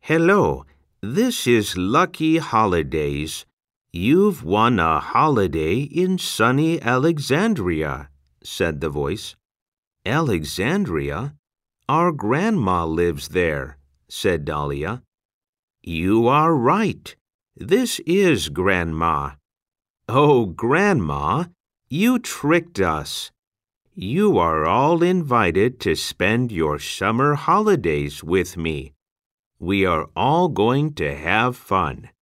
Hello, this is Lucky Holidays. You've won a holiday in sunny Alexandria, said the voice. Alexandria? Our grandma lives there, said Dahlia. You are right. This is Grandma. Oh, Grandma, you tricked us. You are all invited to spend your summer holidays with me. We are all going to have fun.